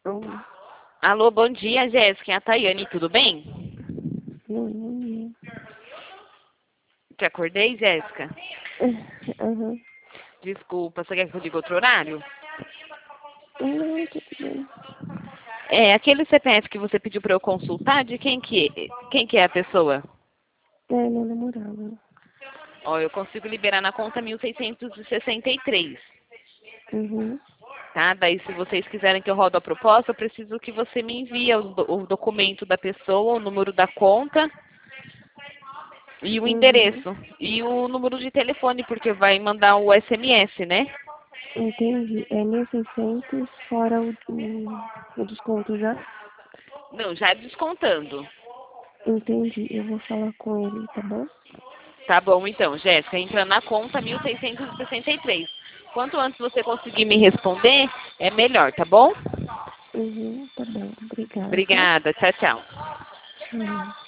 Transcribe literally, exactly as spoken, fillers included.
Oi. Alô, bom dia, Jéssica. É a Tayane, tudo bem? Oi, bom dia. Te acordei, Jéssica? Aham. Desculpa, você quer que eu diga outro horário? Não, tudo bem. É, aquele C P F que você pediu para eu consultar, de quem que, quem que é a pessoa? É, meu namorado. Ó, eu consigo liberar na conta mil seiscentos e sessenta e três, Uhum. tá? Daí, se vocês quiserem que eu rode a proposta, eu preciso que você me envie o, do- o documento da pessoa, o número da conta e o Uhum. endereço. E o número de telefone, porque vai mandar o S M S, né? Entendi. É mil e seiscentos fora o, o, o desconto já? Não, já descontando. Entendi. Eu vou falar com ele, tá bom? Tá bom, então, Jéssica, entra na conta mil seiscentos e sessenta e três. Quanto antes você conseguir me responder, é melhor, tá bom? Uhum, tá bom. Obrigada. Obrigada, tchau, tchau. Tchau.